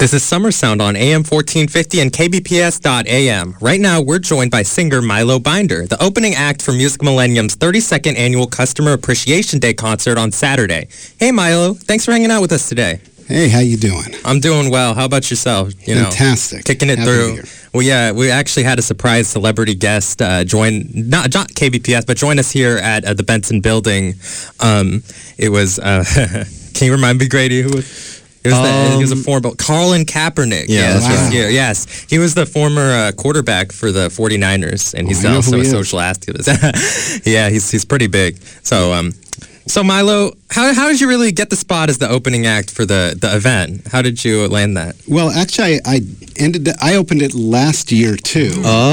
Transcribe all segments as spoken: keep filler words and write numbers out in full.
This is Summer Sound on A M fourteen fifty and K B P S dot A M. Right now, we're joined by singer Milo Binder, the opening act for Music Millennium's thirty-second annual Customer Appreciation Day concert on Saturday. Hey, Milo, thanks for hanging out with us today. Hey, how you doing? I'm doing well. How about yourself? You Fantastic. Know, kicking it Happy through. Well, yeah, we actually had a surprise celebrity guest uh, join, not, not K B P S, but join us here at uh, the Benson Building. Um, it was, uh, can you remind me, Grady, who was... It was, um, the, he was a former Colin Kaepernick. Yeah, yes, wow. yeah, yes. He was the former uh, quarterback for the forty-niners, and he's oh, also a he social activist. Yeah, he's he's pretty big. So, um, so Milo, how how did you really get the spot as the opening act for the, the event? How did you land that? Well, actually, I, I ended. I opened it last year too.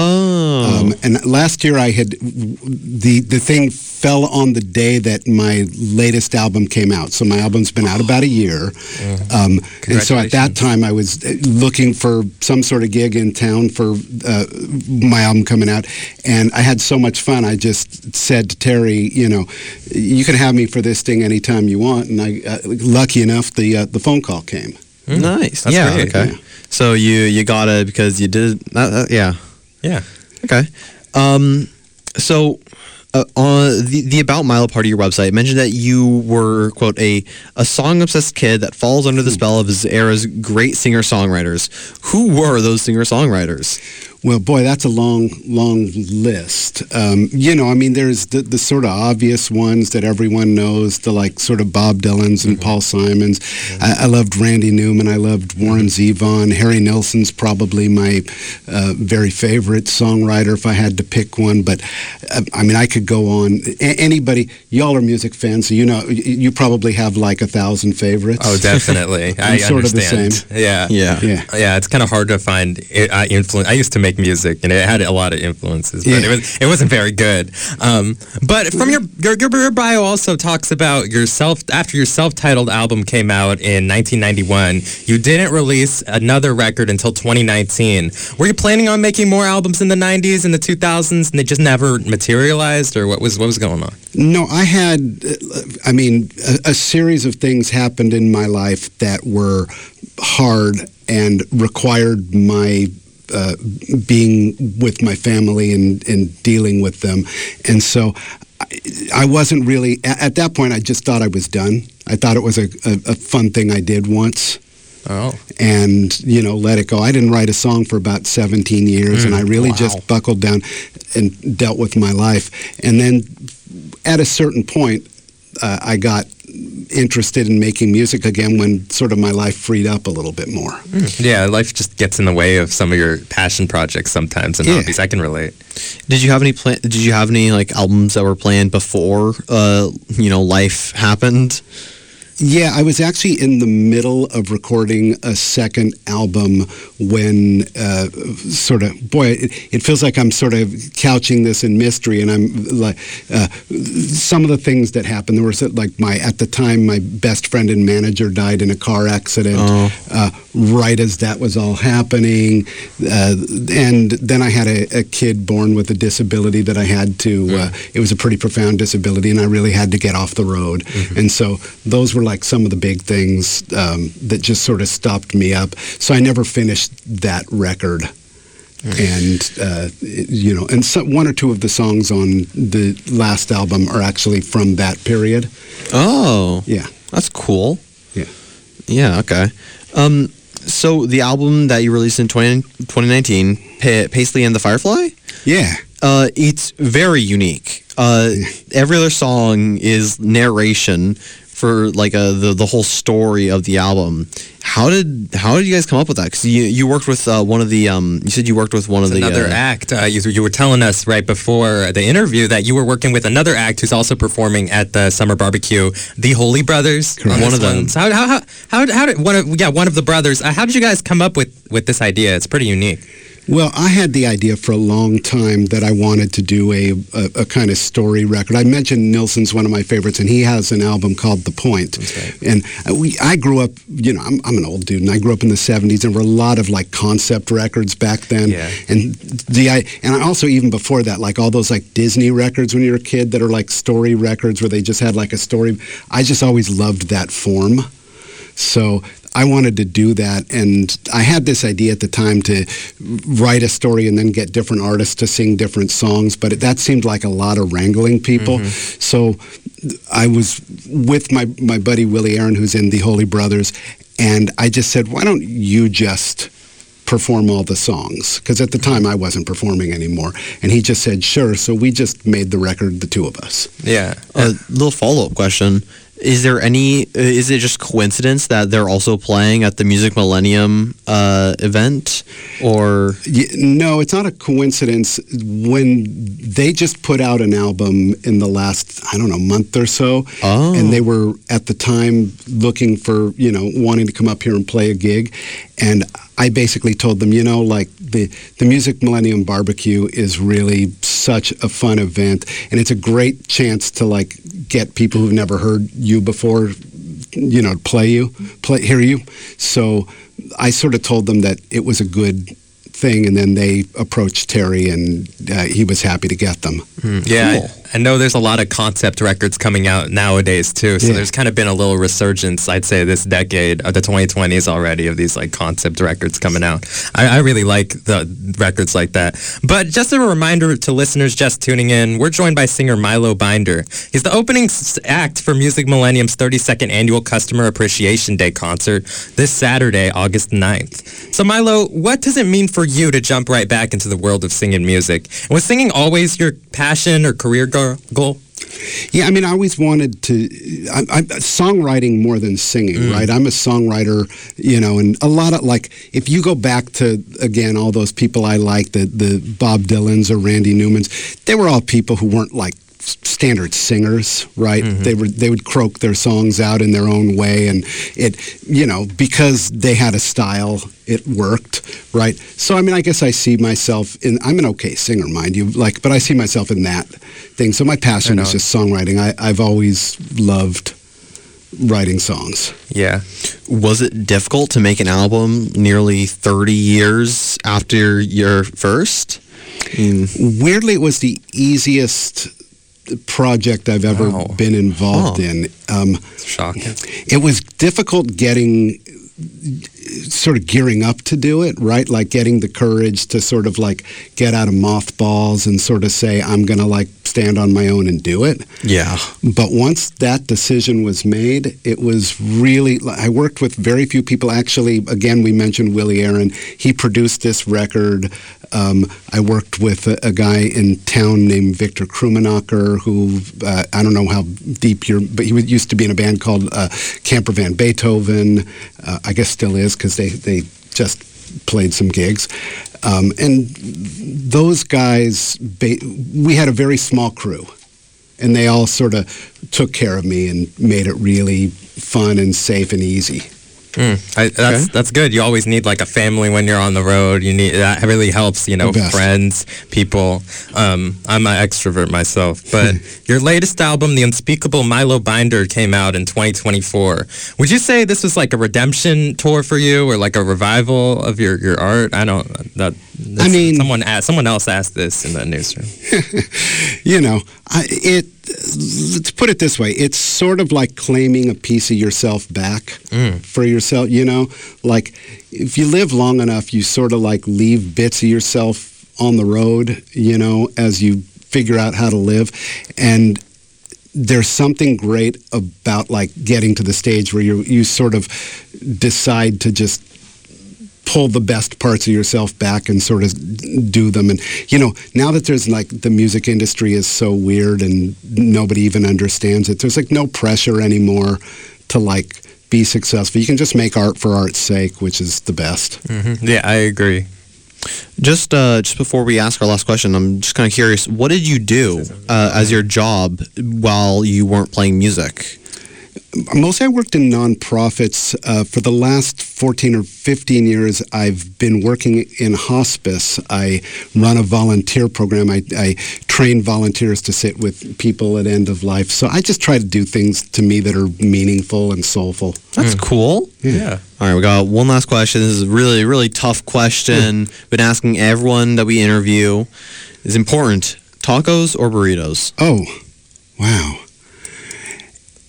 Oh, um, and last year I had the the thing fell on the day that my latest album came out. So my album's been out about a year. Um, and so at that time I was looking for some sort of gig in town for uh, my album coming out. And I had so much fun. I just said to Terry, you know, you can have me for this thing anytime you want. And I, uh, lucky enough, the uh, the phone call came. Mm. Nice. That's yeah. great. Okay. Yeah. So you you got it because you did. Uh, uh, yeah. Yeah. Okay. Um. So. Uh, on the, the About Milo part of your website, it mentioned that you were, quote, a, a song-obsessed kid that falls under the spell of his era's great singer-songwriters. Who were those singer-songwriters? Well, boy, that's a long, long list. Um, you know, I mean, there's the, the sort of obvious ones that everyone knows, the like sort of Bob Dylans and mm-hmm. Paul Simons. Mm-hmm. I, I loved Randy Newman. I loved Warren Zevon. Harry Nilsson's probably my uh, very favorite songwriter if I had to pick one. But, uh, I mean, I could go on. A- anybody, y'all are music fans, so you know, you probably have like a thousand favorites. Oh, definitely. I sort understand. Of the same. Yeah. Yeah. Yeah. Yeah, it's kind of hard to find uh, influence. I used to make music, and it had a lot of influences, but yeah. it was it wasn't very good. Um, but from your, your your bio also talks about yourself. After your self-titled album came out in nineteen ninety-one, you didn't release another record until twenty nineteen. Were you planning on making more albums in the nineties and the two thousands, and they just never materialized, or what was what was going on? No, I had, I mean, a, a series of things happened in my life that were hard and required my Uh, being with my family and, and dealing with them. And so I, I wasn't really, at, at that point, I just thought I was done. I thought it was a, a, a fun thing I did once. Oh. And, you know, let it go. I didn't write a song for about seventeen years, mm, and I really wow. just buckled down and dealt with my life. And then at a certain point, uh, I got interested in making music again when sort of my life freed up a little bit more. Mm. Yeah, life just gets in the way of some of your passion projects sometimes and yeah. hobbies. I can relate. Did you have any plan? Did you have any like albums that were planned before uh, you know life happened? Yeah, I was actually in the middle of recording a second album when uh, sort of, boy, it, it feels like I'm sort of couching this in mystery, and I'm like, uh, some of the things that happened, there was like my, at the time, my best friend and manager died in a car accident, oh. uh, right as that was all happening, uh, and then I had a, a kid born with a disability that I had to, uh, it was a pretty profound disability, and I really had to get off the road, mm-hmm. and so those were like some of the big things um, that just sort of stopped me up. So I never finished that record. Mm. And, uh, it, you know, and so one or two of the songs on the last album are actually from that period. Oh. Yeah. That's cool. Yeah. Yeah, okay. Um, so the album that you released in twenty, twenty nineteen, pa- Paisley and the Firefly? Yeah. Uh, it's very unique. Uh, every other song is narration for like a, the the whole story of the album. How did how did you guys come up with that? Because you you worked with uh, one of the um you said you worked with one it's of the another uh, act. Uh, you you were telling us right before the interview that you were working with another act who's also performing at the Summer Barbecue, the Holy Brothers. Correct. One of them. So how how how how, how did one of yeah one of the brothers? Uh, how did you guys come up with with this idea? It's pretty unique. Well, I had the idea for a long time that I wanted to do a, a, a kind of story record. I mentioned Nilsson's one of my favorites, and he has an album called The Point. That's right. And we, I grew up, you know, I'm, I'm an old dude, and I grew up in the seventies, and there were a lot of like concept records back then. Yeah. And the I, and I also even before that, like all those like Disney records when you were a kid that are like story records where they just had like a story. I just always loved that form. So I wanted to do that, and I had this idea at the time to write a story and then get different artists to sing different songs, but it, that seemed like a lot of wrangling people. Mm-hmm. So I was with my, my buddy Willie Aaron, who's in the Holy Brothers, and I just said, why don't you just perform all the songs? Because at the time I wasn't performing anymore. And he just said, sure. So we just made the record, the two of us. Yeah. A little follow-up question. Is there any, is it just coincidence that they're also playing at the Music Millennium uh, event? Or? Yeah, no, it's not a coincidence. When they just put out an album in the last, I don't know, month or so, oh. and they were at the time looking for, you know, wanting to come up here and play a gig. And I basically told them, you know, like the, the Music Millennium Barbecue is really such a fun event, and it's a great chance to like get people who've never heard you before, you know, play you, play, hear you. So I sort of told them that it was a good thing, and then they approached Terry, and uh, he was happy to get them. Mm, yeah, cool. I, I know there's a lot of concept records coming out nowadays too. So Yeah. there's kind of been a little resurgence, I'd say, this decade of the twenty twenties already of these like concept records coming out. I, I really like the records like that. But just a reminder to listeners just tuning in, we're joined by singer Milo Binder. He's the opening s- act for Music Millennium's thirty-second annual Customer Appreciation Day concert this Saturday, August ninth. So Milo, what does it mean for you to jump right back into the world of singing music? And was singing always your passion or career go- goal? Yeah, I mean, I always wanted to, I, I, songwriting more than singing, mm. right? I'm a songwriter, you know, and a lot of, like, if you go back to, again, all those people I like, the, the Bob Dylans or Randy Newmans, they were all people who weren't, like, standard singers, right? Mm-hmm. They were they would croak their songs out in their own way, and it, you know, because they had a style, it worked, right? So I mean, I guess I see myself in. I'm an okay singer, mind you, like, but I see myself in that thing. So my passion is just songwriting. I, I've always loved writing songs. Yeah. Was it difficult to make an album nearly thirty years after your first? Mm. Weirdly, it was the easiest project I've ever Wow. been involved Huh. in. Um, Shocking. it was difficult getting, sort of gearing up to do it, right? Like getting the courage to sort of like get out of mothballs and sort of say, I'm going to like stand on my own and do it. Yeah. But once that decision was made, it was really, I worked with very few people. Actually, again, we mentioned Willie Aaron. He produced this record. Um, I worked with a, a guy in town named Victor Krummenacher, who, uh, I don't know how deep you're, but he was, used to be in a band called uh, Camper Van Beethoven. Uh, I guess still is, because they, they just played some gigs. Um, and those guys, ba- we had a very small crew, and they all sort of took care of me and made it really fun and safe and easy. Mm, I, that's Okay. that's good. You always need like a family when you're on the road. You need that really helps. You know, The best. friends, people. Um, I'm an extrovert myself, but your latest album, The Unspeakable Milo Binder, came out in twenty twenty-four. Would you say this was like a redemption tour for you, or like a revival of your, your art? I don't. That. I mean- someone asked. Someone else asked this in the newsroom. You know, I, it. Let's put it this way: it's sort of like claiming a piece of yourself back Mm. for yourself. You know, like if you live long enough, you sort of like leave bits of yourself on the road. You know, as you figure out how to live, and there's something great about like getting to the stage where you you sort of decide to just pull the best parts of yourself back and sort of do them. And, you know, now that there's like the music industry is so weird and nobody even understands it, there's like no pressure anymore to like be successful. You can just make art for art's sake, which is the best. Hmm. Yeah, I agree. Just uh, just before we ask our last question, I'm just kind of curious. What did you do uh, as your job while you weren't playing music? Mostly I worked in nonprofits. Uh, for the last fourteen or fifteen years, I've been working in hospice. I run a volunteer program. I, I train volunteers to sit with people at end of life. So I just try to do things to me that are meaningful and soulful. That's cool. Yeah. All right, we got one last question. This is a really, really tough question. Been asking everyone that we interview. Is important. Tacos or burritos? Oh, wow.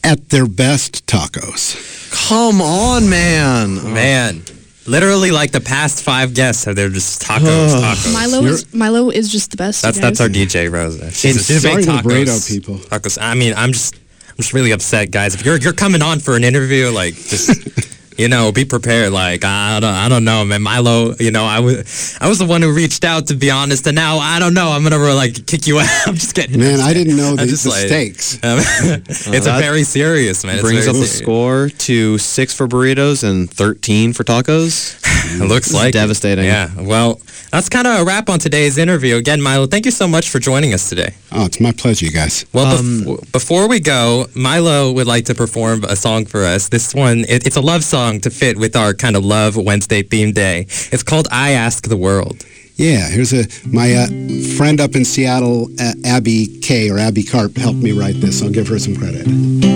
At their best, tacos. Come on, man. Man, literally like the past five guests, they're just tacos, tacos. Milo is Milo is just the best. That's you that's guys. our D J Rosa. She's, It's she's a big sorry to burrito tacos people. Tacos. I mean, I'm just I'm just really upset, guys. If you're you're coming on for an interview, like just. You know, be prepared. Like I don't, I don't know, man. Milo, you know, I was, I was the one who reached out, to be honest, and now I don't know. I'm gonna like kick you out. I'm just kidding. Man, I didn't know the, I'm just the like- stakes. Um, it's a that very serious, man. It's Brings very up the serious. score to six for burritos and thirteen for tacos. It looks This is like it. devastating. Yeah. Well, that's kind of a wrap on today's interview. Again, Milo, thank you so much for joining us today. Oh, it's my pleasure, you guys. Well, Um, bef- before we go, Milo would like to perform a song for us. This one, it, it's a love song to fit with our kind of Love Wednesday theme day. It's called I Ask the World. Yeah, here's a my uh, friend up in Seattle, uh, Abby K or Abby Karp, helped me write this. I'll give her some credit.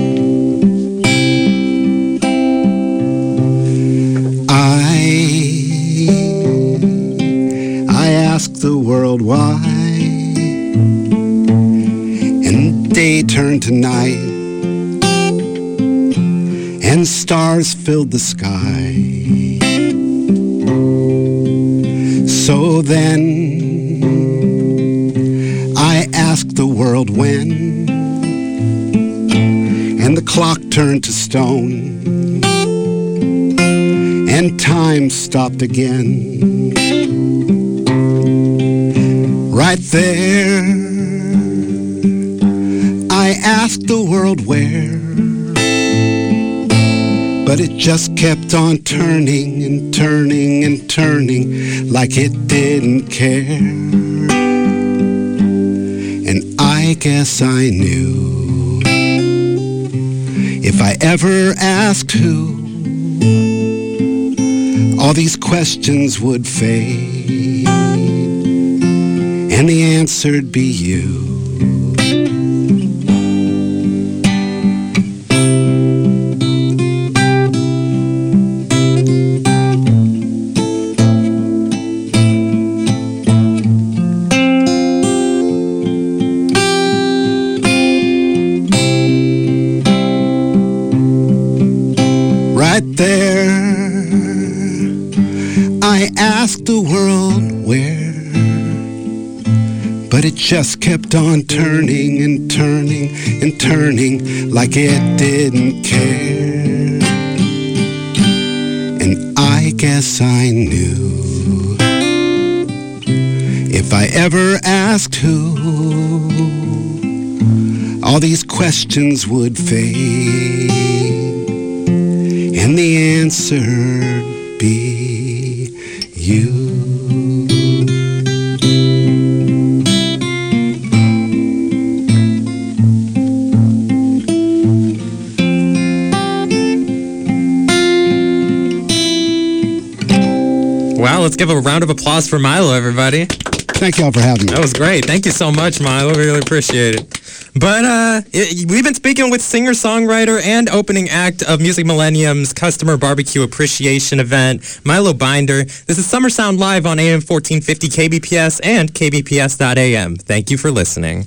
I I ask the world why, and day turned to night, and stars filled the sky. So then I asked the world when, and the clock turned to stone, and time stopped again. Right there, I asked the world where, but it just kept on turning and turning and turning like it didn't care. And I guess I knew if I ever asked who, all these questions would fade, and the answer'd be you. Right there, I asked the world where, but it just kept on turning and turning and turning like it didn't care. And I guess I knew if I ever asked who, all these questions would fade, and the answer'd be you. Wow, let's give a round of applause for Milo, everybody. Thank y'all for having me. That was great. Thank you so much, Milo. Really appreciate it. But uh, it, we've been speaking with singer-songwriter and opening act of Music Millennium's Customer Barbecue Appreciation event, Milo Binder. This is Summer Sound Live on A M fourteen fifty K B P S and K B P S dot A M. Thank you for listening.